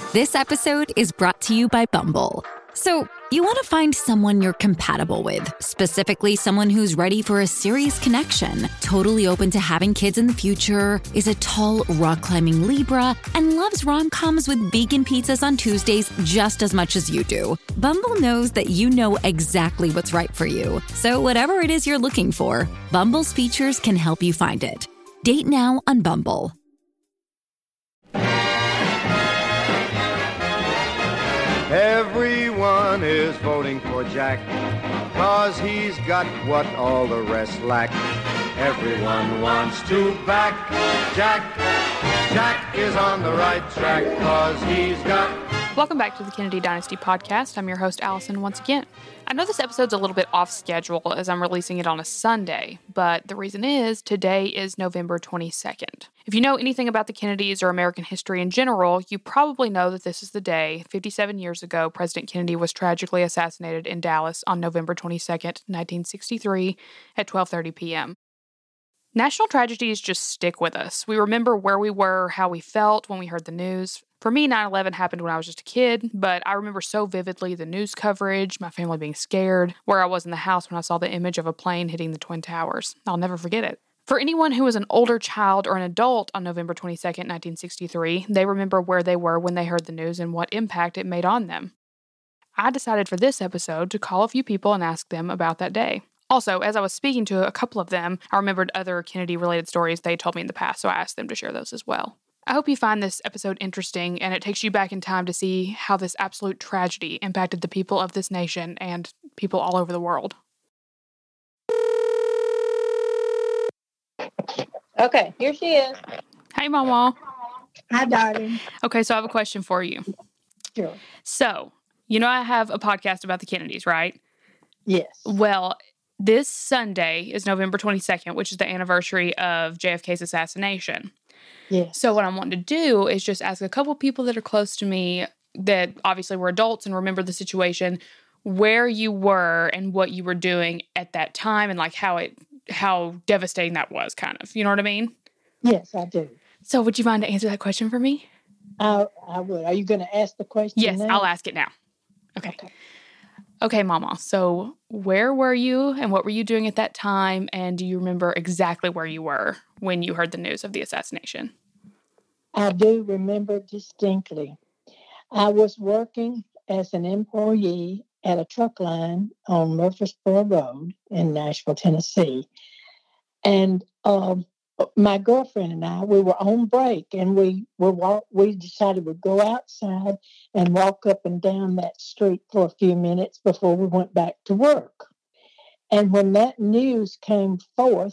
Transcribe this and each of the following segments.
This episode is brought to you by Bumble. So, you want to find someone you're compatible with, specifically someone who's ready for a serious connection, totally open to having kids in the future, is a tall, rock-climbing Libra, and loves rom-coms with vegan pizzas on Tuesdays just as much as you do. Bumble knows that you know exactly what's right for you. So whatever it is you're looking for, Bumble's features can help you find it. Date now on Bumble. Everyone is voting for Jack, 'cause he's got what all the rest lack. Everyone wants to back Jack. Jack is on the right track, 'cause he's got... Welcome back to the Kennedy Dynasty Podcast. I'm your host, Allison, once again. I know this episode's a little bit off schedule as I'm releasing it on a Sunday, but the reason is today is November 22nd. If you know anything about the Kennedys or American history in general, you probably know that this is the day, 57 years ago, President Kennedy was tragically assassinated in Dallas on November 22nd, 1963 at 12:30 p.m. National tragedies just stick with us. We remember where we were, how we felt when we heard the news. For me, 9/11 happened when I was just a kid, but I remember so vividly the news coverage, my family being scared, where I was in the house when I saw the image of a plane hitting the Twin Towers. I'll never forget it. For anyone who was an older child or an adult on November 22nd, 1963, they remember where they were when they heard the news and what impact it made on them. I decided for this episode to call a few people and ask them about that day. Also, as I was speaking to a couple of them, I remembered other Kennedy-related stories they told me in the past, so I asked them to share those as well. I hope you find this episode interesting, and it takes you back in time to see how this absolute tragedy impacted the people of this nation and people all over the world. Okay, here she is. Hey, Mama. Hi, darling. Okay, so I have a question for you. Sure. So, you know I have a podcast about the Kennedys, right? Yes. Well, this Sunday is November 22nd, which is the anniversary of JFK's assassination. Yes. So what I'm wanting to do is just ask a couple people that are close to me that obviously were adults and remember the situation, where you were and what you were doing at that time and like how devastating that was, kind of. You know what I mean? Yes, I do. So would you mind to answer that question for me? I would. Are you going to ask the question Yes, now? I'll ask it now. Okay, Mama. So where were you and what were you doing at that time? And do you remember exactly where you were when you heard the news of the assassination? I do remember distinctly. I was working as an employee at a truck line on Murfreesboro Road in Nashville, Tennessee. And my girlfriend and I, we were on break, and we decided we'd go outside and walk up and down that street for a few minutes before we went back to work. And when that news came forth,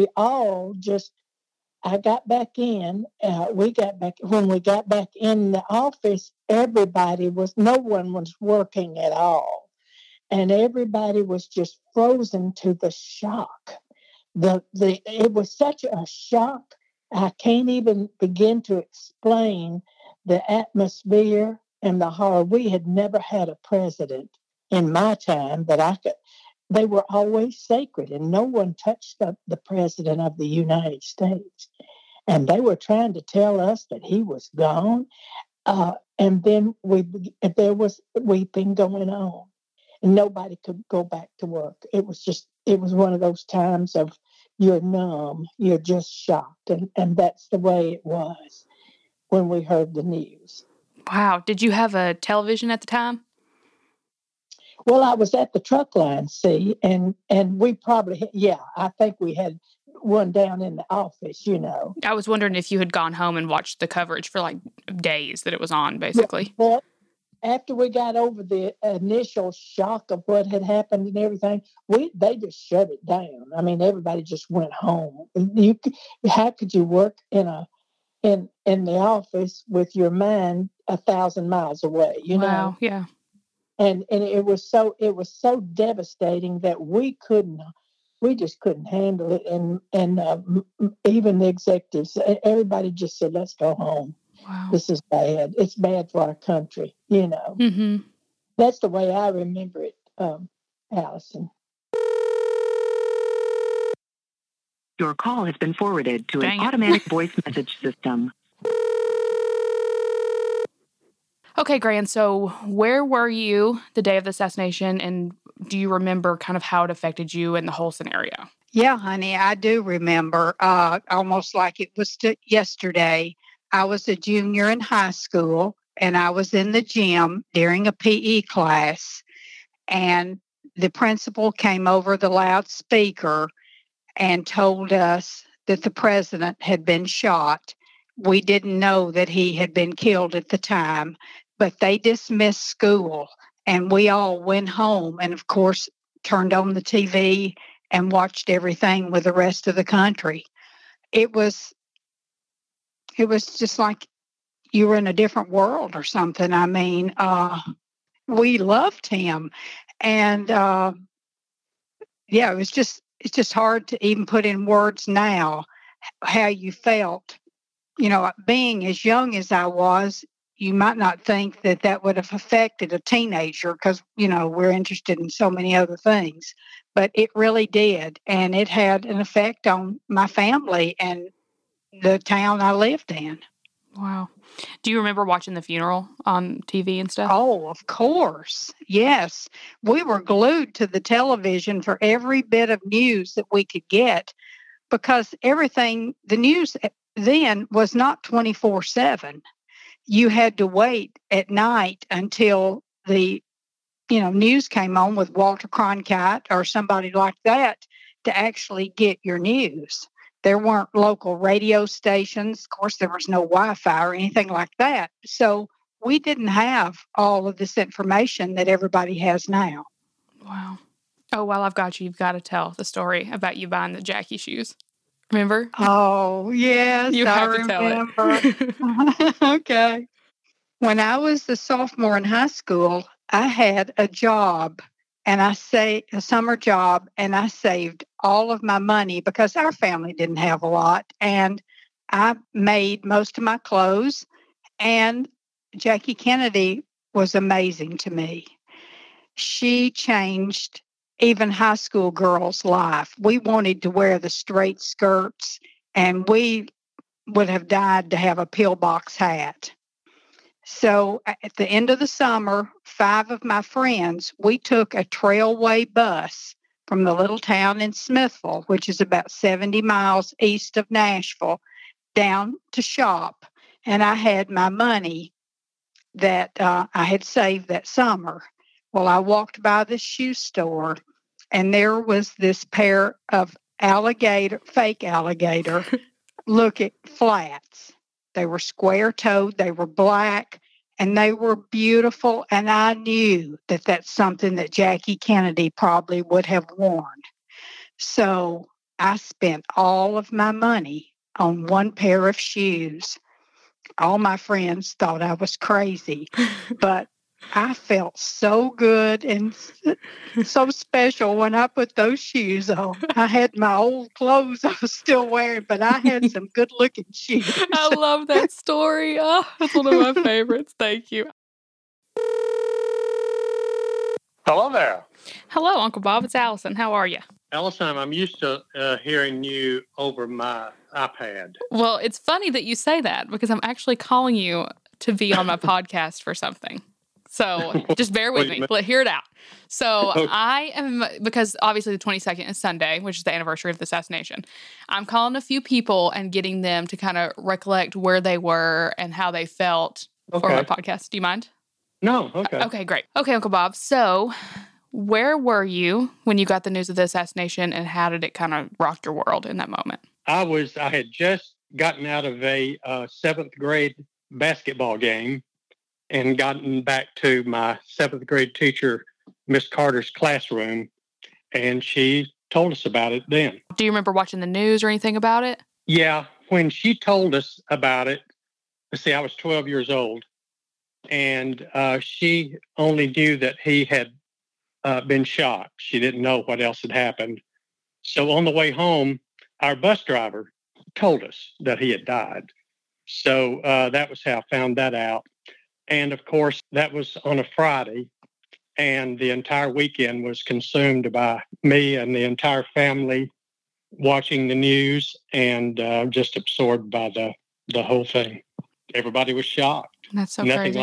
I got back in, when we got back in the office, no one was working at all. And everybody was just frozen to the shock. It was such a shock. I can't even begin to explain the atmosphere and the horror. We had never had a president in my time they were always sacred, and no one touched the president of the United States. And they were trying to tell us that he was gone. And then there was weeping going on, and nobody could go back to work. It was one of those times of you're numb, you're just shocked. And that's the way it was when we heard the news. Wow. Did you have a television at the time? Well, I was at the truck line, see, and we probably, I think we had one down in the office, you know. I was wondering if you had gone home and watched the coverage for like days that it was on, basically. But after we got over the initial shock of what had happened and everything, they just shut it down. I mean, everybody just went home. How could you work in the office with your mind 1,000 miles away? You know? Wow, yeah. And it was so devastating that we just couldn't handle it. And even the executives, everybody just said, let's go home. Wow. This is bad. It's bad for our country, you know. Mm-hmm. That's the way I remember it, Allison. Your call has been forwarded to an automatic voice message system. Okay, Gran. So where were you the day of the assassination, and do you remember kind of how it affected you and the whole scenario? Yeah, honey, I do remember, almost like it was yesterday. I was a junior in high school, and I was in the gym during a PE class, and the principal came over the loudspeaker and told us that the president had been shot. We didn't know that he had been killed at the time, but they dismissed school, and we all went home and, of course, turned on the TV and watched everything with the rest of the country. It was just like you were in a different world or something. I mean, we loved him, and it's just hard to even put in words now how you felt. You know, being as young as I was, you might not think that would have affected a teenager because, you know, we're interested in so many other things. But it really did. And it had an effect on my family and the town I lived in. Wow. Do you remember watching the funeral on TV and stuff? Oh, of course. Yes. We were glued to the television for every bit of news that we could get because the news then was not 24/7. You had to wait at night until the news came on with Walter Cronkite or somebody like that to actually get your news. There weren't local radio stations. Of course, there was no Wi-Fi or anything like that. So we didn't have all of this information that everybody has now. Wow. Oh, while I've got you, you've got to tell the story about you buying the Jackie shoes. Remember? Oh, yes, you have to remember. Tell it. Okay. When I was a sophomore in high school, I had a job, and a summer job, and I saved all of my money because our family didn't have a lot, and I made most of my clothes, and Jackie Kennedy was amazing to me. She changed even high school girls' life. We wanted to wear the straight skirts, and we would have died to have a pillbox hat. So at the end of the summer, 5 of my friends, we took a Trailway bus from the little town in Smithville, which is about 70 miles east of Nashville, down to shop. And I had my money that I had saved that summer. Well, I walked by the shoe store, and there was this pair of fake alligator looking flats. They were square-toed, they were black, and they were beautiful. And I knew that that's something that Jackie Kennedy probably would have worn. So I spent all of my money on one pair of shoes. All my friends thought I was crazy, but I felt so good and so special when I put those shoes on. I had my old clothes I was still wearing, but I had some good-looking shoes. I love that story. Oh, that's one of my favorites. Thank you. Hello there. Hello, Uncle Bob. It's Allison. How are you? Allison, I'm used to hearing you over my iPad. Well, it's funny that you say that because I'm actually calling you to be on my podcast for something. So just bear with me. Hear it out. So I am, because obviously the 22nd is Sunday, which is the anniversary of the assassination. I'm calling a few people and getting them to kind of recollect where they were and how they felt for my podcast. Do you mind? No. Okay. Okay, great. Okay, Uncle Bob. So where were you when you got the news of the assassination, and how did it kind of rock your world in that moment? I had just gotten out of a 7th grade basketball game and gotten back to my 7th grade teacher, Miss Carter's classroom, and she told us about it then. Do you remember watching the news or anything about it? Yeah, when she told us about it, I was 12 years old, and she only knew that he had been shot. She didn't know what else had happened. So on the way home, our bus driver told us that he had died. So that was how I found that out. And of course, that was on a Friday, and the entire weekend was consumed by me and the entire family watching the news and just absorbed by the whole thing. Everybody was shocked. That's so Nothing crazy. like that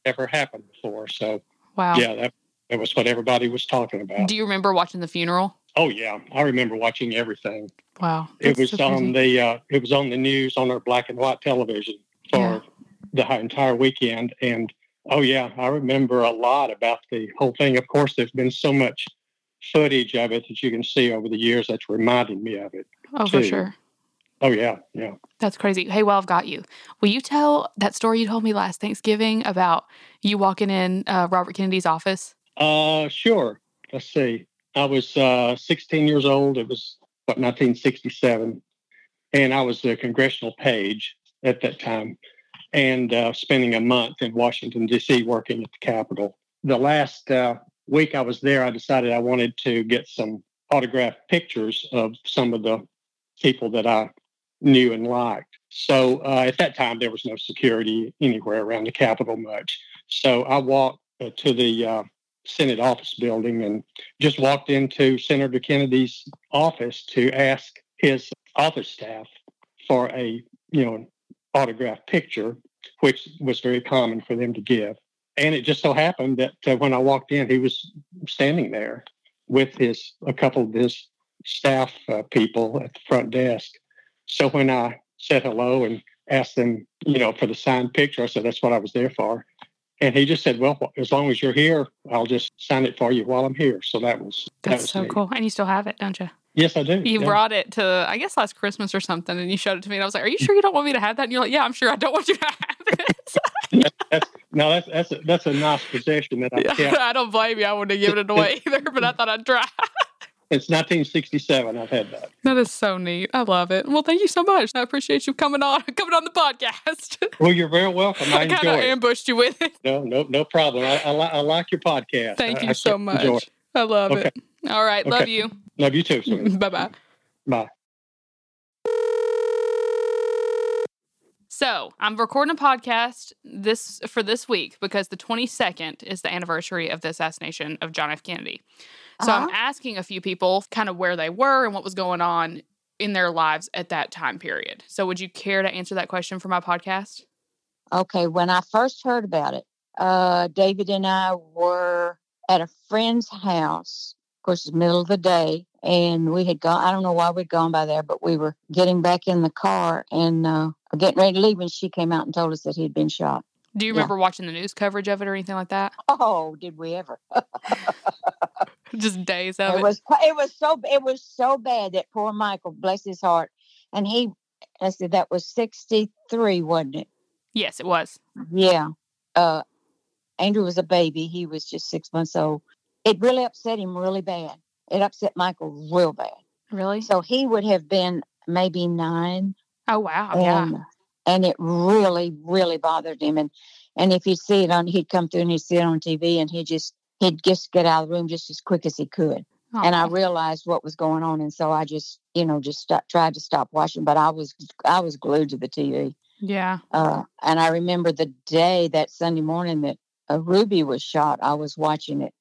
ever happened before. So, Wow. yeah, that was what everybody was talking about. Do you remember watching the funeral? Oh, yeah. I remember watching everything. Wow. It was on the news on our black and white television for the entire weekend. And, oh, yeah, I remember a lot about the whole thing. Of course, there's been so much footage of it that you can see over the years that's reminded me of it. Oh, too. for sure. Oh, yeah, yeah. That's crazy. Hey, well, I've got you. Will you tell that story you told me last Thanksgiving about you walking in Robert Kennedy's office? Sure. Let's see. I was 16 years old. It was, 1967. And I was the congressional page at that time and spending a month in Washington, D.C. working at the Capitol. The last week I was there, I decided I wanted to get some autographed pictures of some of the people that I knew and liked. So at that time, there was no security anywhere around the Capitol much. So I walked to the Senate office building and just walked into Senator Kennedy's office to ask his office staff for a, autographed picture, which was very common for them to give. And it just so happened that when I walked in, he was standing there with a couple of his staff people at the front desk. So when I said hello and asked them, for the signed picture, I said, that's what I was there for. And he just said, well, as long as you're here, I'll just sign it for you while I'm here. So that's so neat. Cool. And you still have it, don't you? Yes, I do. You brought it to, I guess, last Christmas or something, and you showed it to me. And I was like, are you sure you don't want me to have that? And you're like, yeah, I'm sure I don't want you to have it. That's a nice possession that I kept. I don't blame you. I wouldn't have given it away either, but I thought I'd try. It's 1967. I've had that. That is so neat. I love it. Well, thank you so much. I appreciate you coming on the podcast. Well, you're very welcome. I enjoy it. I kind of ambushed you with it. No problem. I like your podcast. Thank you so much. I love it. All right. Love you. Love you too, sweetie. Bye-bye. Bye. So I'm recording a podcast for this week because the 22nd is the anniversary of the assassination of John F. Kennedy. So I'm asking a few people kind of where they were and what was going on in their lives at that time period. So would you care to answer that question for my podcast? Okay. When I first heard about it, David and I were at a friend's house. Of course, it's the middle of the day. And we had gone, I don't know why we'd gone by there, but we were getting back in the car and getting ready to leave. And she came out and told us that he'd been shot. Do you remember watching the news coverage of it or anything like that? Oh, did we ever? Just days of it. It was so bad that poor Michael, bless his heart, and I said that was 63, wasn't it? Yes, it was. Yeah. Andrew was a baby. He was just 6 months old. It really upset him really bad. It upset Michael real bad. Really? So he would have been maybe 9. Oh, wow. And it really, really bothered him. And if he'd see it he'd come through and he'd see it on TV and he'd just get out of the room just as quick as he could. Aww. And I realized what was going on. And so I just tried to stop watching, but I was glued to the TV. Yeah. And I remember the day, that Sunday morning that Ruby was shot, I was watching it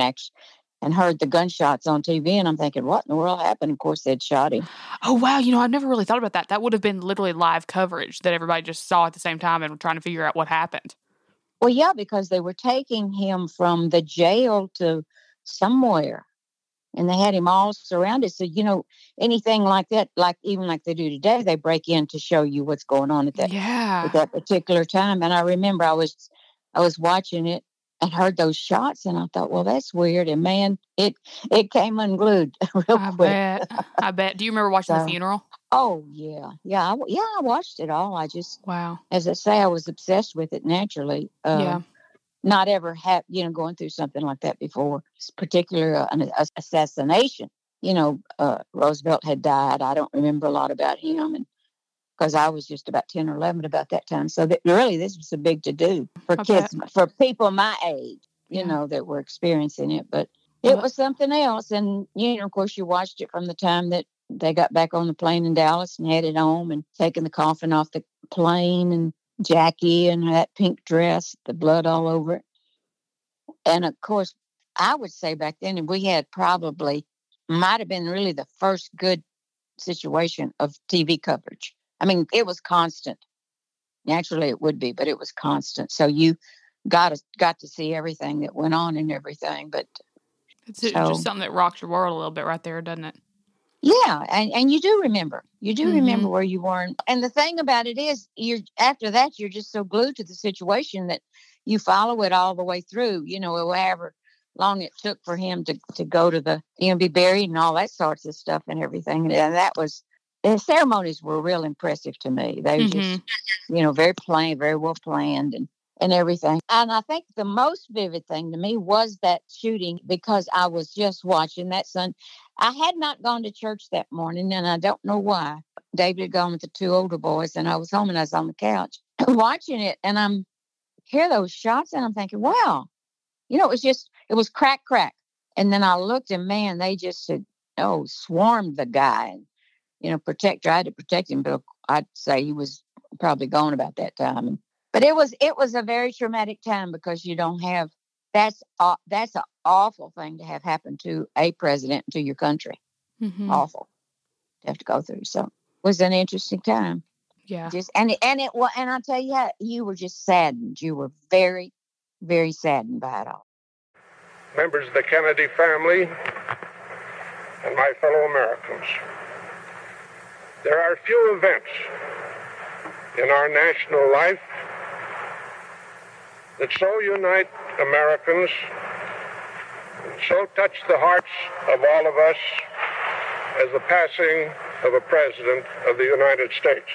and heard the gunshots on TV. And I'm thinking, what in the world happened? Of course, they'd shot him. Oh, wow. I've never really thought about that. That would have been literally live coverage that everybody just saw at the same time and were trying to figure out what happened. Well, yeah, because they were taking him from the jail to somewhere, and they had him all surrounded. So, anything like that, even like they do today, they break in to show you what's going on at that particular time. And I remember I was watching it and heard those shots, and I thought, well, that's weird. And man, it came unglued real quick. I bet. Do you remember watching the funeral? Oh, yeah. I watched it all. I just, wow. As I say, I was obsessed with it naturally. Not ever going through something like that before, particularly an assassination. Roosevelt had died. I don't remember a lot about him, and because I was just about 10 or 11 about that time. So really, this was a big to-do for kids, for people my age, that were experiencing it. But it was something else. And, of course, you watched it from the time that they got back on the plane in Dallas and headed home and taking the coffin off the plane, and Jackie and that pink dress, the blood all over it. And, of course, I would say back then we had might have been really the first good situation of TV coverage. I mean, it was constant. Naturally, it would be, but it was constant. So you got to see everything that went on and everything. But it's just something that rocks your world a little bit right there, doesn't it? Yeah, and you do remember. You do remember where you were. And the thing about it is, after that, you're just so glued to the situation that you follow it all the way through, however long it took for him to go to the, be buried and all that sorts of stuff and everything. And the ceremonies were real impressive to me. They were just, very plain, very well planned and everything. And I think the most vivid thing to me was that shooting, because I was just watching that Sunday. I had not gone to church that morning, and I don't know why. David had gone with the two older boys, and I was home, and I was on the couch watching it, and I'm hear those shots, and I'm thinking, wow, it was crack. And then I looked, and man, they just had, swarmed the guy, and, tried to protect him, but I'd say he was probably gone about that time. But it was a very traumatic time, because you don't have, that's an awful thing to have happen to a president, to your country. Awful to have to go through. So it was an interesting time. Yeah. And I'll tell you how, you were just saddened. You were very, very saddened by it all. Members of the Kennedy family and my fellow Americans, there are few events in our national life that so unite Americans and so touch the hearts of all of us as the passing of a president of the United States.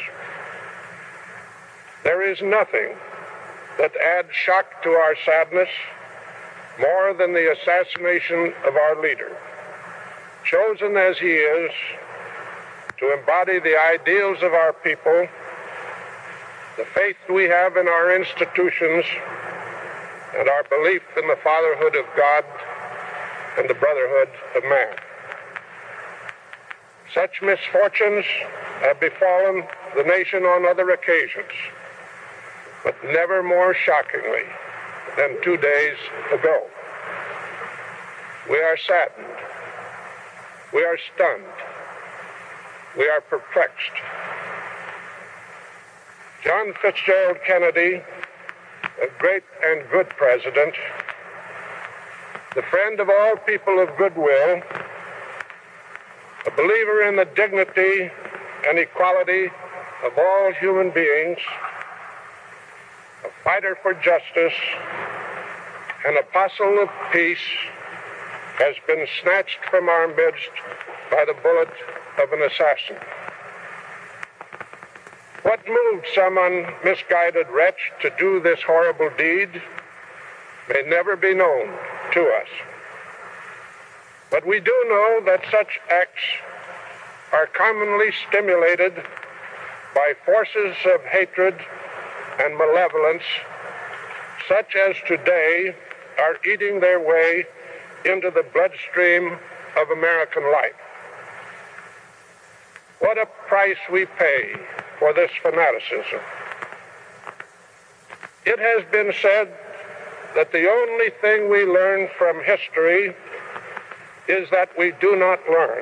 There is nothing that adds shock to our sadness more than the assassination of our leader, chosen as he is to embody the ideals of our people, the faith we have in our institutions, and our belief in the fatherhood of God and the brotherhood of man. Such misfortunes have befallen the nation on other occasions, but never more shockingly than 2 days ago. We are saddened. We are stunned. We are perplexed. John Fitzgerald Kennedy, a great and good president, the friend of all people of goodwill, a believer in the dignity and equality of all human beings, a fighter for justice, an apostle of peace, has been snatched from our midst by the bullet of an assassin. What moved some misguided wretch to do this horrible deed may never be known to us. But we do know that such acts are commonly stimulated by forces of hatred and malevolence, such as today are eating their way into the bloodstream of American life. What a price we pay for this fanaticism. It has been said that the only thing we learn from history is that we do not learn.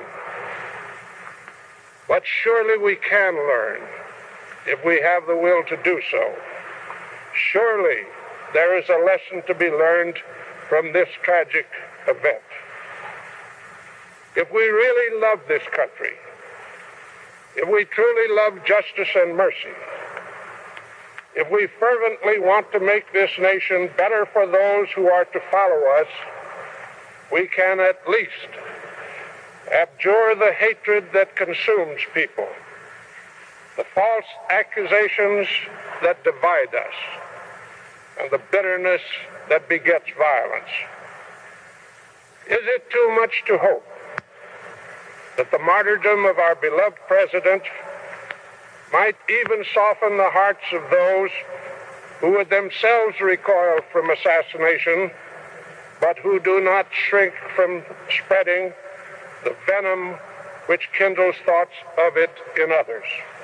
But surely we can learn if we have the will to do so. Surely there is a lesson to be learned from this tragic event. If we really love this country, if we truly love justice and mercy, if we fervently want to make this nation better for those who are to follow us, we can at least abjure the hatred that consumes people, the false accusations that divide us, and the bitterness that begets violence. Is it too much to hope that the martyrdom of our beloved president might even soften the hearts of those who would themselves recoil from assassination, but who do not shrink from spreading the venom which kindles thoughts of it in others?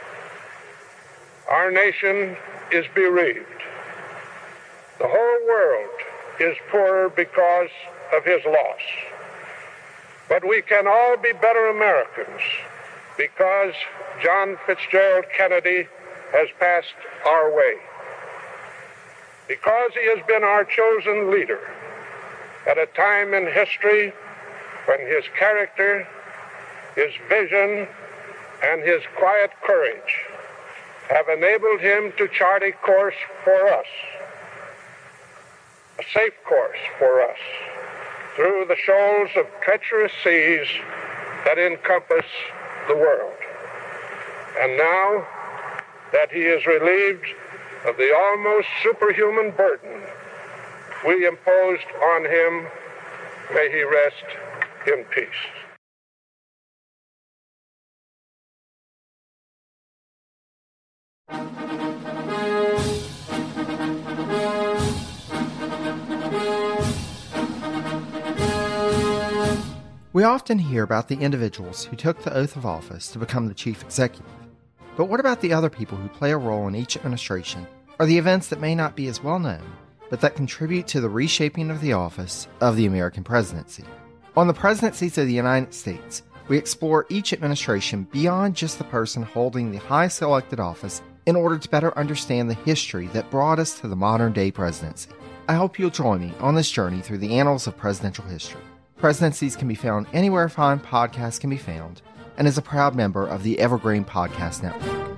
Our nation is bereaved. The whole world is poorer because of his loss. But we can all be better Americans because John Fitzgerald Kennedy has passed our way. because he has been our chosen leader at a time in history when his character, his vision, and his quiet courage have enabled him to chart a course for us, a safe course for us, through the shoals of treacherous seas that encompass the world. And now that he is relieved of the almost superhuman burden we imposed on him, may he rest in peace. We often hear about the individuals who took the oath of office to become the chief executive. But what about the other people who play a role in each administration, or the events that may not be as well known, but that contribute to the reshaping of the office of the American presidency? On the Presidencies of the United States, we explore each administration beyond just the person holding the highest elected office in order to better understand the history that brought us to the modern-day presidency. I hope you'll join me on this journey through the annals of presidential history. Presidencies can be found anywhere fine podcasts can be found, and is a proud member of the Evergreen Podcast Network.